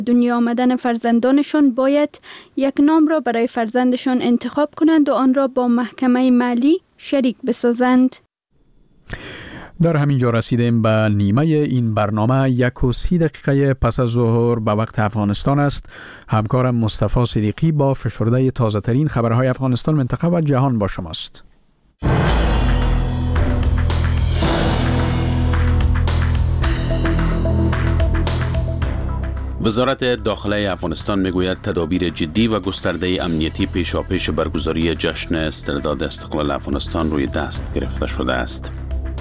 دنیا آمدن فرزندانشان باید یک نام را برای فرزندشان انتخاب کنند و آن را با محکمه مالی شریک بسازند. در همین جا رسیدیم به نیمه این برنامه. 1:30 پس از ظهر به وقت افغانستان است. همکارم مصطفی صدیقی با فشرده تازه ترین خبرهای افغانستان، منطقه و جهان با شماست. وزارت داخله افغانستان میگوید تدابیر جدی و گسترده امنیتی پیشاپیش برگزاری جشن استرداد استقلال افغانستان روی دست گرفته شده است.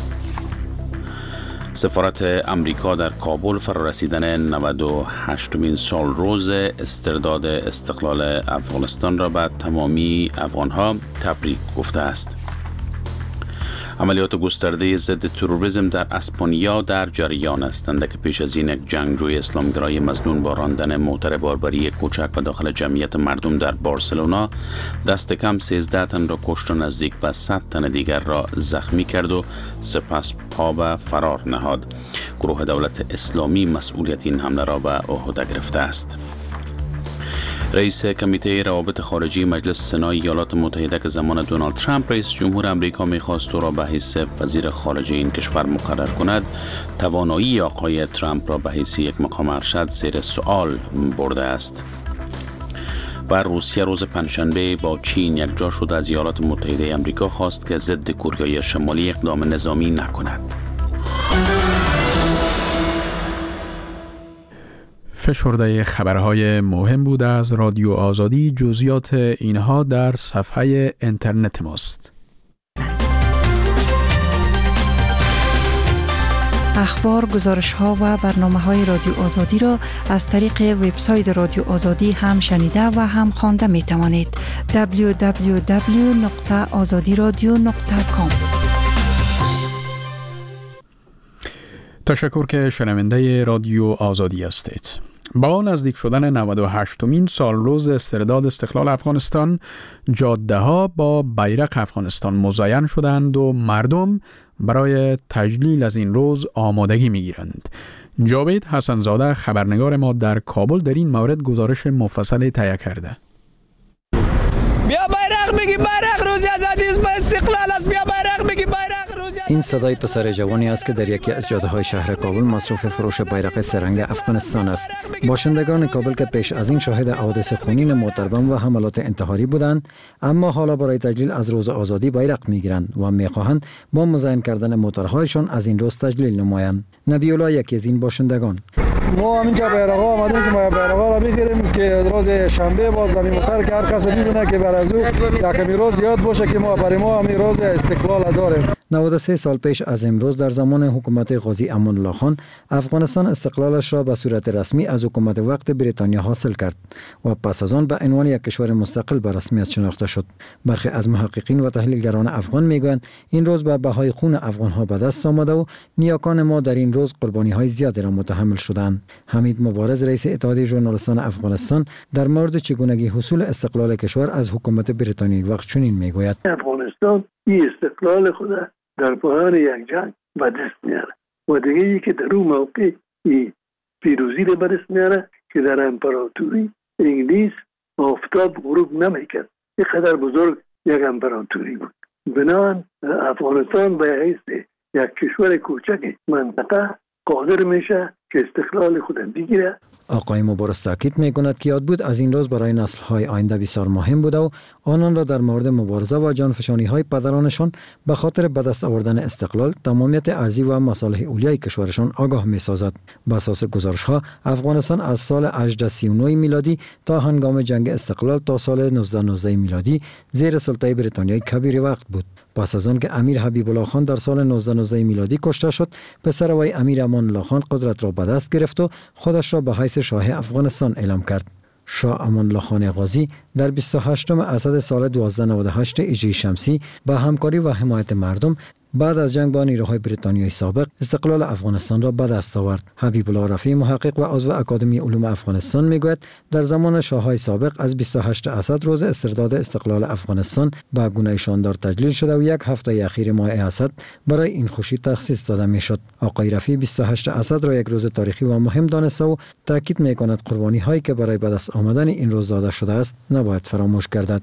سفارت امریکا در کابل فرارسیدن 98مین سال روز استرداد استقلال افغانستان را به تمامی افغانها تبریک گفته است. عملیات گسترده ضد تروریسم در اسپانیا در جریان هستند که پیش از این یک جنگجوی اسلامگرای مظنون با راندن موتر باربری کوچک به داخل جمعیت مردم در بارسلونا دست کم 13 تن را کشت و نزدیک به 100 تن دیگر را زخمی کرد و سپس پا به فرار نهاد. گروه دولت اسلامی مسئولیت این حمله را به عهده گرفته است. رئیس کمیته روابط خارجی مجلس سنای ایالات متحده که زمان دونالد ترامپ رئیس جمهور آمریکا می‌خواست او را به حیث وزیر خارجه این کشور مقرر کند، توانایی آقای ترامپ را به حیث یک مقام ارشد زیر سوال برده است. و روسیه روز پنجشنبه با چین یکجا شد از ایالات متحده آمریکا خواست که ضد کره شمالی اقدام نظامی نکند. فشرده خبرهای مهم بود از رادیو آزادی. جزئیات اینها در صفحه اینترنت ماست. اخبار، گزارش‌ها و برنامه‌های رادیو آزادی را از طریق وبسایت رادیو آزادی هم شنیده و هم خوانده می‌توانید. www.azadiradio.com. تشکر که شنونده رادیو آزادی هستید. با نزدیک شدن 98مین سالروز استرداد استقلال افغانستان، جاده‌ها با بیرق افغانستان مزین شدند و مردم برای تجلیل از این روز آمادگی می‌گیرند. جاوید حسنزاده خبرنگار ما در کابل در این مورد گزارش مفصل تهیه کرده. بیا بیرق میگی، بیرق روز آزادی است، استقلال است، بیا بیرق میگی، بیرق روز. این صدای پسر جوانی است که در یکی از جاده‌های شهر کابل مصروف فروش بیرق سه‌رنگ افغانستان است. باشندگان کابل که پیش از این شاهد حوادث خونین موتربم و حملات انتحاری بودند، اما حالا برای تجلیل از روز آزادی بیرق میگیرند و میخواهند با مزین کردن موترهایشان از این روز تجلیل نمایند. نبی الله یکی از این باشندگان: ما همینجا بیرق‌ها آمدیم که ما بیرق‌ها را می‌گیریم که روز شنبه باز زمین مختار که هر کس می‌دونه که بر از او یکمی روز یاد باشه که ما برای ما همین روز استقلال داریم. 93 سال پیش از امروز در زمان حکومت قاضی امان الله خان، افغانستان استقلالش را به صورت رسمی از حکومت وقت بریتانیا حاصل کرد و پس از آن به عنوان یک کشور مستقل به رسمیت شناخته شد. برخی از محققین و تحلیلگران افغان میگویند این روز به بهای خون افغان‌ها به دست آمده و نیاکان ما در این روز قربانی‌های زیادی را متحمل شدند. حمید مبارز رئیس اتحادیه ژورنالیستان افغانستان در مورد چگونگی حصول استقلال کشور از حکومت بریتانیایی وقت چنین میگوید: افغانستان این استقلال خود در پایان یک جنگ به دست میاره و دیگه ای که در اون موقع این پیروزی رو به دست میاره که در امپراتوری انگلیس آفتاب غروب نمیکرد. اینقدر بزرگ یک امپراتوری بود. بنابراین افغانستان به حیث یک کشور کوچک منطقه قادر میشه که استقلال خود بگیره. آقای مبارز تاکید میکند که یاد بود از این روز برای نسل‌های آینده بسیار مهم بوده و آنان را در مورد مبارزه و جانفشانی‌های پدرانشان به خاطر به دست آوردن استقلال، تمامیت ارضی و مصالح اولیای کشورشان آگاه می‌سازد. بر اساس گزارش‌ها افغانستان از سال 1839 میلادی تا هنگام جنگ استقلال تا سال 1919 میلادی زیر سلطه بریتانیای کبیر وقت بود. پس از آن که امیر حبیب الله خان در سال 1919 میلادی کشته شد، پسر وی امیر امان الله خان قدرت را به دست گرفت و خودش را به حیث شاه افغانستان اعلام کرد. شاه امان الله خان غازی در 28 اسد سال 1298 هجری شمسی با همکاری و حمایت مردم بعد از جنگ با نیروهای بریتانیایی سابق استقلال افغانستان را به دست آورد. حبیب الله رفیع، محقق و عضو اکادمی علوم افغانستان، میگوید در زمان شاه‌های سابق از 28 اسد روز استرداد استقلال افغانستان به گونه شاندار تجلیل شده و یک هفته اخیر ماه اسد برای این خوشی تخصیص داده میشد. آقای رفیع 28 اسد را یک روز تاریخی و مهم دانسته و تاکید میکند قربانی هایی که برای به دست آمدن این روز داده شده است نباید فراموش گردد.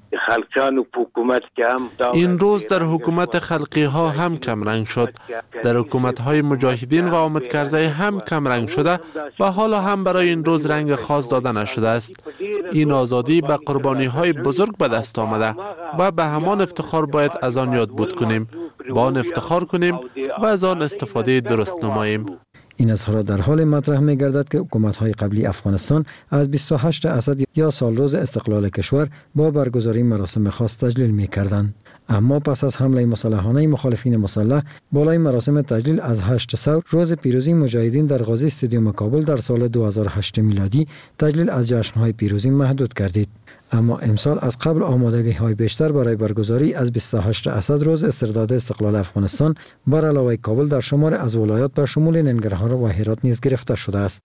این روز در حکومت خلقی ها هم کم رنگ شد، در حکومت های مجاهدین و آمد کرده هم کم رنگ شده و حالا هم برای این روز رنگ خاص داده نشده است. این آزادی به قربانی های بزرگ به دست آمده و به همان افتخار باید از آن یاد بود کنیم، با آن افتخار کنیم و از آن استفاده درست نماییم. این اظهارات در حال مطرح می گردد که حکومت‌های قبلی افغانستان از 28 اسد یا سالروز استقلال کشور با برگزاری مراسم خاص تجلیل می کردند. اما پس از حمله مسلحانه مخالفین مسلح بالای مراسم تجلیل از 8 ثور روز پیروزی مجاهدین در غازی استادیوم کابل در سال 2008 میلادی تجلیل از جشن‌های پیروزی محدود گردید. اما امسال از قبل آمادگی‌های بیشتر برای برگزاری از 28 اسد روز استرداد استقلال افغانستان بر علاوه کابل در شمار از ولایات به شمول ننگرهار و هرات نیز گرفته شده است.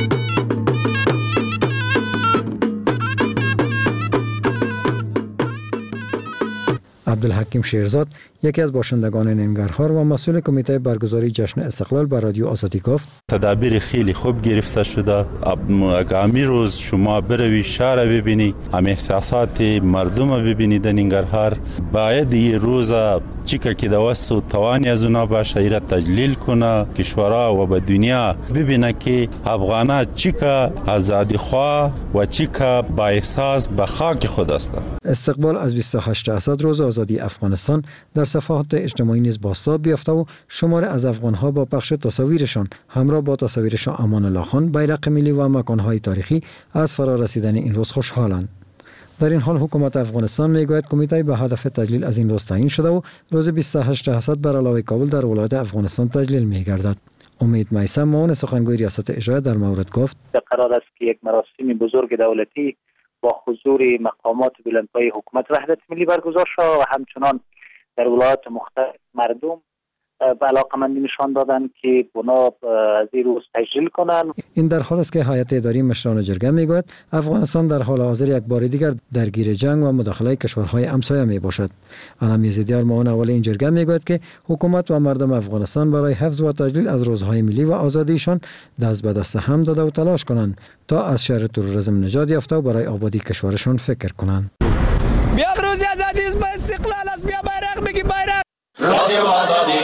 عبدالحکیم شیرزاد، یکی از باشندگان ننگرهار و مسئول کمیته برگزاری جشن استقلال، به رادیو آزادی گفت: تدابیر خیلی خوب گرفته شده. امی روز شما بروی شهر ببینی، هم احساسات مردم ببینی در ننگرهار، باید این روز چیکه که دوست و توانی از اونا باشه ایره تجلیل کنه کشورها و به دنیا ببینه که افغانا چیکه آزادی خواه و چیکه با احساس به خاک خود هستند. استقبال از 28 اسد روز آزادی افغانستان در صفحات اجتماعی نیز بازتاب یافته و شمار از افغان‌ها با پخش تصاویرشان همراه با تصاویر شاه امان الله خان، بیرق ملی و مکان‌های تاریخی از فرارسیدن این روز خوشحالند. در این حال حکومت افغانستان میگوید کمیته به هدف تجلیل از این روز تعیین شده و روز 28 اسد بر علاوه کابل در ولایت افغانستان تجلیل می‌گردد. امید میثم، معاون سخنگوی ریاست اجرایی، در مورد گفت: قرار است که یک مراسم بزرگ دولتی با حضور مقامات بلندپایه حکومت وحدت ملی برگزار شد و همچنان در ولایات مختلف مردم به علاقمندی نشان دادند که بنا از این روز تجلیل کنند. این در حال است که هیئت اداری مشران جرگه میگوید افغانستان در حال حاضر یک بار دیگر درگیر جنگ و مداخله کشورهای همسایه می باشد. علم یزدیار، معاون اول این جرگه میگوید که حکومت و مردم افغانستان برای حفظ و تجلیل از روزهای ملی و آزادیشان دست به دست هم داده و تلاش کنند تا از شر تروریسم نجات یافته و برای آبادی کشورشان فکر کنند. بیا روز آزادی است، با استقلال است، بیا بیرق بگی بیرق. رادیو آزادی.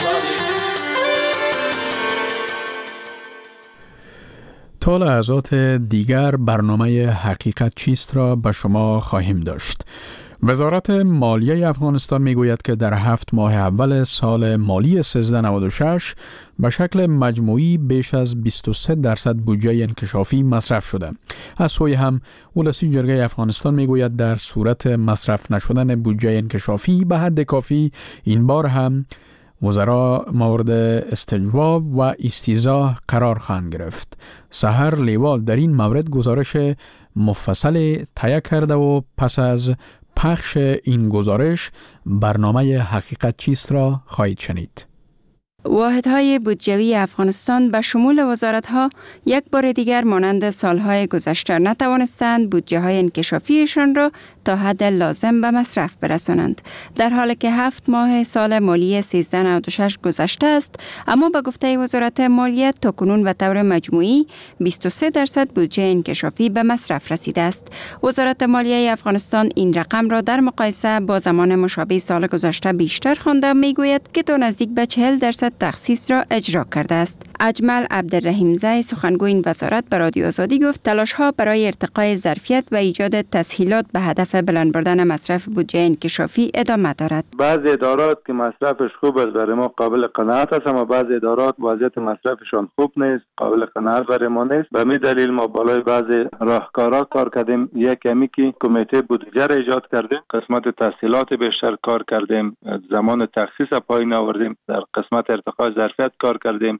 تا لحظات دیگر برنامه حقیقت چیست را به شما خواهیم داشت. وزارت مالیه افغانستان میگوید که در 7 ماه اول سال مالی 1396 به شکل مجموعی بیش از 23% بودجه انکشافی مصرف شده. از سوی هم ولسی جرگه افغانستان میگوید در صورت مصرف نشدن بودجه انکشافی به حد کافی این بار هم وزرا مورد استجواب و استیضاح قرار خواهند گرفت. سحر لیوال در این مورد گزارش مفصل تهیه کرده و پس از پخش این گزارش برنامه حقیقت چیست را خواهید شنید. واحدهای بودجوی افغانستان به شمول وزارت‌ها یک بار دیگر مانند سالهای گذشته نتوانستند بودجه‌های انکشافیشان را تا حد لازم به مصرف برسانند. در حالی که 7 ماه سال مالی 1396 گذشته است، اما به گفته وزارت مالیه تاکنون به طور مجموعی 23% بودجه انکشافی به مصرف رسیده است. وزارت مالیه افغانستان این رقم را در مقایسه با زمان مشابه سال گذشته بیشتر خوانده میگوید که تا نزدیک به 40% تخصیص را اجرا کرده است. اجمل عبدالرحیم زی، سخنگوی این وزارت، به رادیو آزادی گفت تلاش‌ها برای ارتقای ظرفیت و ایجاد تسهیلات به هدف بلند بردن مصرف بودجه انکشافی ادامه دارد. بعضی ادارات که مصرفش خوب است برای ما قابل قناعت است، اما بعضی ادارات وضعیت مصرفشان خوب نیست، قابل قناعت برای ما نیست. به همین دلیل ما بالای بعضی راهکارها کار کردیم. یک کمی که کمیته بودجه را ایجاد کردیم، قسمت تسهیلات بیشتر کار کردیم، زمان تخصیص پایین آوردیم، در قسمت ارتقای ظرفیت کار کردیم. اینی کار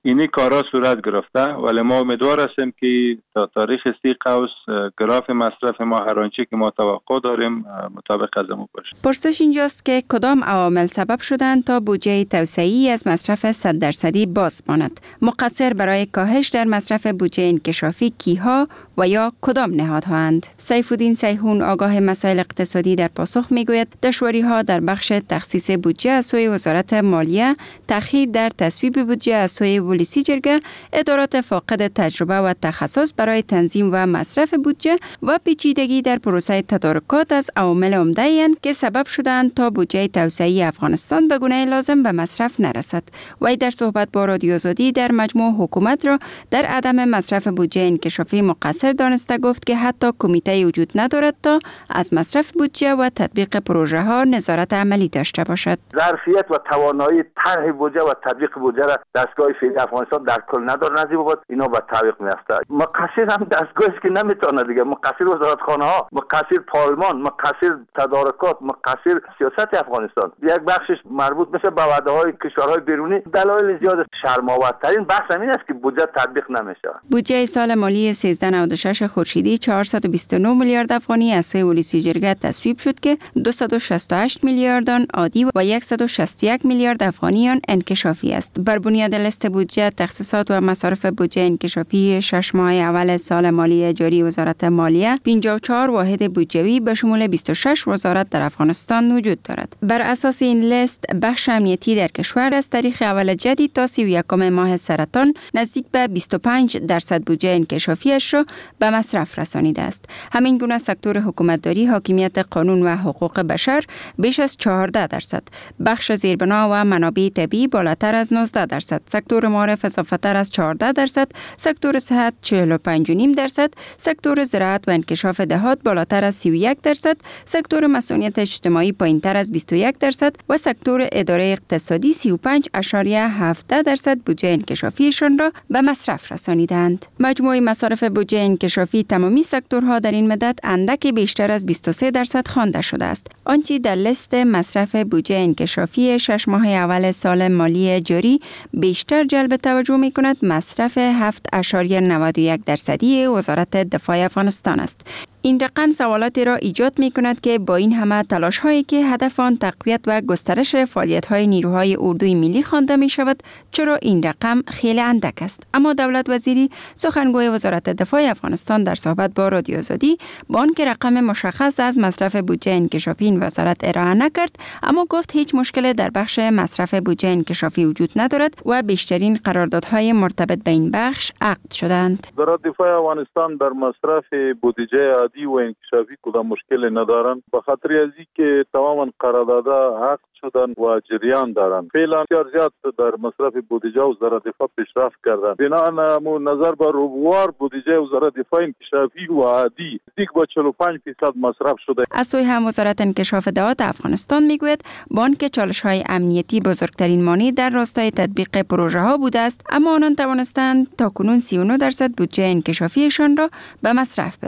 کارا صورت گرفته، ولی ما امیدوار هستیم که تا تاریخ 30 قوس گراف مصرف ما هر آنچه که ما توقع داریم مطابق از ما باشه. پرسش اینجاست که کدام عوامل سبب شدند تا بودجه توسعه‌ای از مصرف 100% باز ماند؟ مقصر برای کاهش در مصرف بودجه انکشافی کیها و یا کدام نهادهاند؟ سیف‌الدین سیحون آگاه مسائل اقتصادی در پاسخ میگوید دشواری‌ها در بخش تخصیص بودجه از سوی وزارت مالیه، تأخیر در تصویب بودجه از سوی ولسی جرگه، ادارات فاقد تجربه و تخصص برای تنظیم و مصرف بودجه و پیچیدگی در پروسه تدارکات از عوامل عمده‌اند که سبب شدند تا بودجه توسعه‌ای افغانستان به گونه لازم به مصرف نرسد. وی در صحبت با رادیو آزادی در مجموع حکومت را در عدم مصرف بودجه انکشافی مقصر دانسته گفت که حتی کمیته وجود ندارد تا از مصرف بودجه و تطبیق پروژه ها نظارت عملی داشته باشد. ظرفیت و توانایی طرح بودجه و تطبیق بودجه را دستگاه فعلی افغانستان در کل نداره. نزدیک بود اینا به تعویق میفته. مقصر هم دستگاهی که نمیتونه دیگه، مقصر وزارتخانه ها، مقصر پارلمان، مقصر تدارکات، مقصر سیاست افغانستان. یک بخشش مربوط میشه به وعده های کشورهای بیرونی. دلایل زیاد شرم‌آورترین بحث همین است که بودجه تطبیق نمیشه. بودجه سال مالی 1396 خورشیدی 429 میلیارد افغانی از سوی ولسی جرگه تصویب شد که 268 میلیارد آن عادی و 161 میلیارد افغانی آن انکشافی است. بر بنیاد لیست بودجه، تخصیصات و مصارف بودجه انکشافی 6 ماه اول سال مالی جاری وزارت مالیه 54 واحد بودجوی به شمول 26 وزارت در افغانستان وجود دارد. بر اساس این لیست بخش امنیتی در کشور از تاریخ اول جدید تا 31 ماه سرطان نزدیک به 25% بودجه انکشافیش را به مصرف رسانیده است. همین گونه سکتور حکومتداری، حاکمیت قانون و حقوق بشر بیش از 14%، بخش زیربنا و منابع طبیعی بالاتر از 19%، سکتور معارف اضافه‌تر از 14%، سکتور صحت 45.5%، سکتور زراعت و انکشاف دهات بالاتر از 31%، سکتور مسئولیت اجتماعی پایین‌تر از 21% و سکتور اداره اقتصادی 35.17% بودجه انکشافیشان را به مصرف رسانیدند. مجموع مصارف بودجه انکشافی تمامی سکتورها در این مدت اندک بیشتر از 23% خوانده شده است. آنچه در لیست مصرف بودجه انکشافی 6 ماه اول سال مالی جاری بیشتر جلب توجه می کند مصرف 7.91% وزارت دفاع افغانستان است. این رقم سوالاتی را ایجاد می کند که با این همه تلاش هایی که هدف آن تقویت و گسترش فعالیت های نیروهای اردوی ملی خوانده می شود، چرا این رقم خیلی اندک است؟ اما دولت وزیری سخنگوی وزارت دفاع افغانستان در صحبت با رادیو آزادی با آنکه رقم مشخص از مصرف بودجه انکشافی این وزارت ارائه نکرد، اما گفت هیچ مشکل در بخش مصرف بودجه انکشافی وجود ندارد و بیشترین قراردادهای مرتبط به این بخش عقد شدند. وزارت دفاع افغانستان در مصرف بودجه عادی و انکشافی کدام مشکل ندارند، به خاطر از اینکه تماما قراردادها عقد شدن و جریان دارند. فعلا بسیار زیاد در مصرف بودجه وزارت دفاع پیشرفت کردند. بناهن نظر بر روبوار بودجه وزارت دفاع انکشافی و عادی دیگ با 45% مصرف شده. از سوی هم وزارت انکشاف دهات افغانستان میگوید با آنکه چالش‌های امنیتی بزرگترین مانع در راستای تطبیق پروژه ها بوده است، اما آنان توانستند تاکنون 39% بودجه انکشافیشان را به مصرف